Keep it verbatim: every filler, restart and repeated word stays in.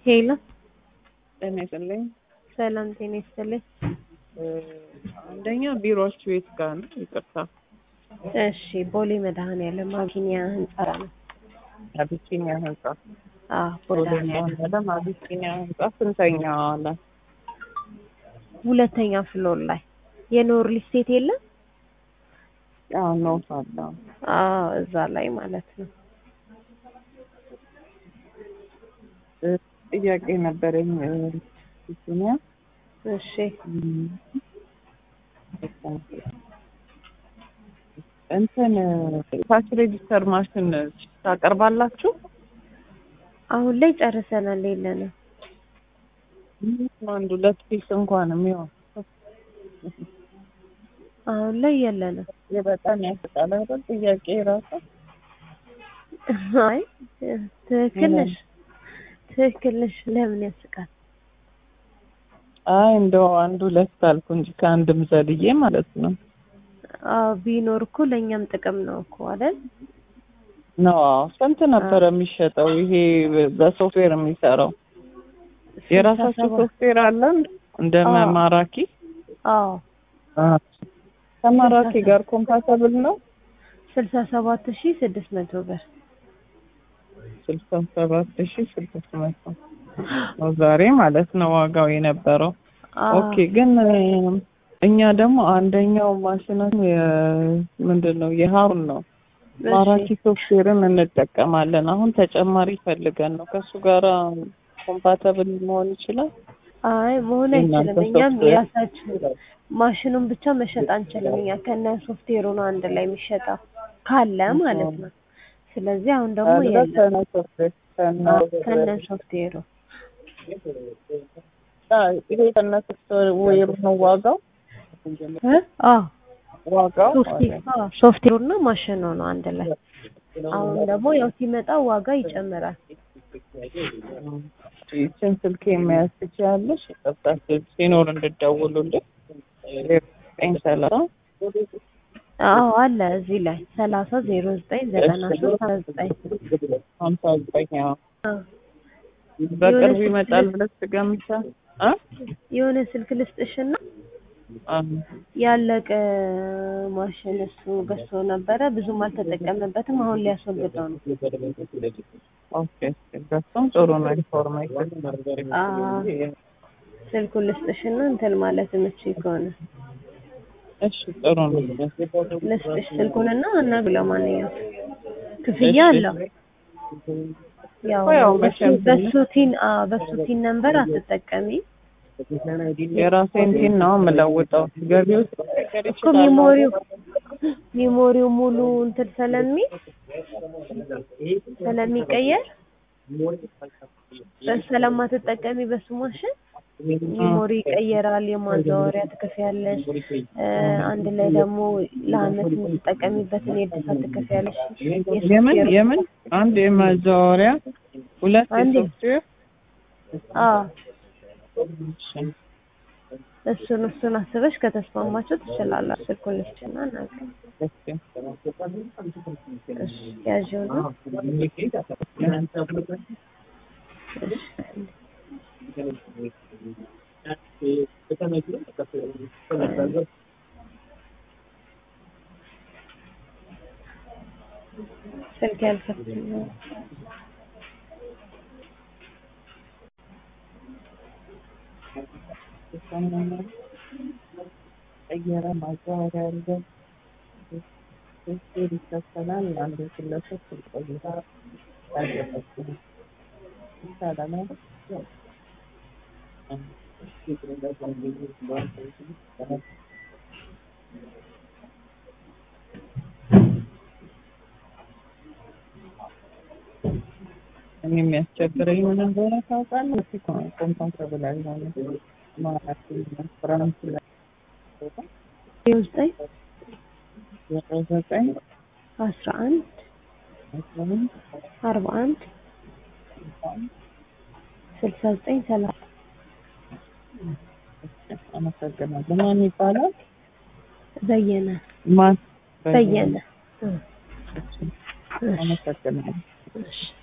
ሄሎ ጤና ይስጥልኝ። ሰላም ጤና ይስጥልኝ። አንደኛ ቢሮአችሁ የት ጋር ነው? ይቅርታ። እሺ ቦሌ መድኃኔዓለም አቢሲኒያ ህንጻ ነው። አቢሲኒያ ህንጻ። አዎ ቦሌ ቦሌ መድኃኔዓለም አቢሲኒያ ህንጻ ስንተኛ ላይ? ሁለተኛ ፍሎር ላይ የኖር ሊስቴት የለም? አዎ ነው ሳላ። አዎ እዛ ላይ ማለት ነው። ጥያቄ ነበረኝ። አቢሲኒያ እሺ እንትን ታች ሬጂስተር ማሽን ታቀርባላችሁ? አሁን ላይ ጨርሰናል። የለንም። አንድ ሁለት ፒስ እንኳን የሚሆን አሁን ላይ የለንም። የበጣም ያስጣል አይደል? ጥያቄ ራሱ አይ ትክክል ነሽ፣ ትክክል ነሽ። ለምን ያስቃል? አይ እንደው አንድ ሁለት አልኩ እንጂ ከአንድም ዘልዬ ማለት ነው። አዎ ቢኖር እኮ ለኛም ጥቅም ነው እኮ አይደል? ነው። ስንት ነበር የሚሸጠው ይሄ በሶፍትዌር የሚሰራው? የራሳችሁ ሶፍትዌር አለ እንደ ማራኪ? አዎ ከማራኪ ጋር ኮምፓቲብል ነው? ስልሳ ሰባት ሺህ ስድስት መቶ ብር። ስልሳ ሰባት ሺህ ስድስት መቶ ነው ዛሬ ማለት ነው ዋጋው የነበረው። ኦኬ ግን እኛ ደግሞ አንደኛው ማሽናችን ምንድነው የሃሩን ነው። ማራኪ ሶፍትዌርን እንጠቀማለን። አሁን ተጨማሪ ፈልገን ነው። ከሱ ጋር ኮምፓቲብል መሆን ይችላል? አይ መሆን አይችልም። እኛም የራሳችን ማሽኑን ብቻ መሸጥ አንችልም። እኛ ከነ ሶፍትዌሩ ነው አንድ ላይ የሚሸጠው ካለ ማለት ነው። ስለዚህ አሁን ደግሞ የለም ከነ ሶፍትዌሩ። ይሄ ከነ ሶፍትዌሩ ነው ዋጋው? አዎ ዋጋው ሶፍትዌሩና ማሽኑ ነው አንድ ላይ። አሁን ደግሞ ያው ሲመጣ ዋጋ ይጨምራል። ይህችን ስልክ መያዝ ትችያለሽ? ጠፍታችሁ ሲኖር እንድትደውሉልኝ። ዘጠኝ ሰላሳ አዎ አለ እዚህ ላይ ሰላሳ ዜሮ ዘጠኝ ዘጠና ሶስት ሀምሳ ዘጠኝ ሀምሳ ዘጠኝ በቅርቡ ይመጣል ብለሽ ትገምቻለሽ? አ የሆነ ስልክ ልስጥሽና ያለቀ ማሽን እሱ ገዝቶ ነበረ ብዙም አልተጠቀመበትም። አሁን ሊያስወግደው ነው። ኦኬ በጣም ጥሩ ነው። ኢንፎርሜሽን ስልኩን ልስጥሽና እንትን ማለት የምትችይ ከሆነ እሺ ጥሩ ነው። ልስጥሽ ስልኩንና አናግረው። ማንኛውም ክፍያ አለው። ያው በሱ ቲን አ በሱ ቲን ነምበር አትጠቀሚ። የራሴን ቲን ነው የምለውጠው። ገቢው እኮ ሜሞሪው ሜሞሪው ሙሉ እንትን ስለሚል ስለሚቀየር ስለማትጠቀሚ በሱ ማሽን ሜሞሪ ይቀየራል። የማዛወሪያ ትከፍያለሽ። አንድ ላይ ደግሞ ለአመት የምትጠቀሚበትን የእድሳት ትከፍያለሽ። የምን የምን አንድ የማዛወሪያ ሁለት ሶፍትዌር? አዎ እሱን እሱን አስበሽ ከተስማማችሁ ትችላላችሁ። ስልኩን ልስጥና እናገር። እሺ ያዥው ነው። ስልክ ያልከፍተኛ ቀየረ ማዛወሪያ አለ። እሱ ይተሰናል አንድ ስለሰጥ ቆይታ ታደረኩ ይታላል። እኔ የሚያስቸግረኝ ምን እንደሆነ ታውቃለህ? እሱ ኮምፓቲብል አይሆንም ማለት ነው። ፍራንስ ላይ ዘጠኝ ዘጠኝ አስራ አንድ አርባ አንድ ስልሳ ዘጠኝ ሰላሳ አመሰግናለሁ። ማን ይባላል? በየነ ማን በየነ። አመሰግናለሁ። እሺ